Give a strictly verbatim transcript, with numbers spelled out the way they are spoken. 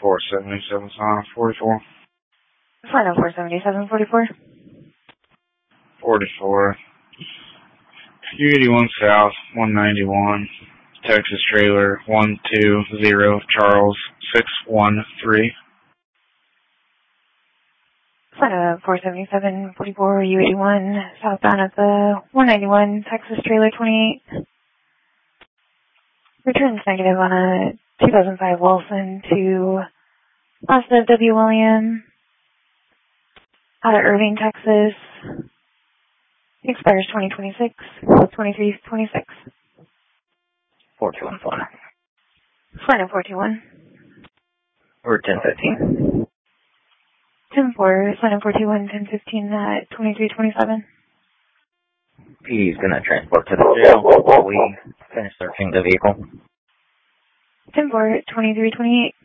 four seventy-seven, Sonic forty-four. Final four seventy-seven, forty-four. forty-four. U eighty-one South, one ninety-one. Texas trailer, one two zero, Charles, six one three. Final four seventy-seven, forty-four, U eighty-one, southbound at the one ninety-one, Texas trailer, twenty-eight. Returns negative on a two thousand five Wilson to positive W. William out of Irving, Texas. Expires twenty twenty-six, twenty-three twenty-six. four two one four. Final four two one. Or ten fifteen. ten four, final four two one, ten fifteen at twenty-three twenty-seven. He's going to transport to the jail while we finish searching the vehicle. ten four, twenty-three twenty-eight.